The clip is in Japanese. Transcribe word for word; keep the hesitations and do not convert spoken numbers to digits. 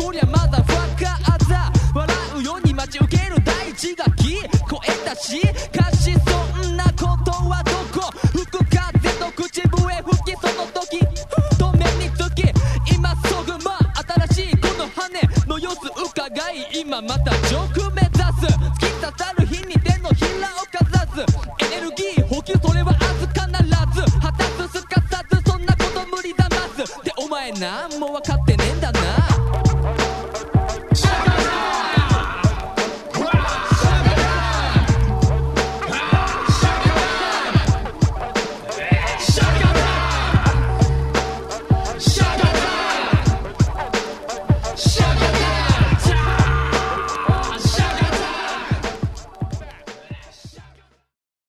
こりゃまだファカーだ。笑うように待ち受ける大地が聞こえたしかしそんなことはどこ吹く風と口笛吹きその時と目につき今そぐま新しいこの羽の様子伺い今また上空目指す突き刺さる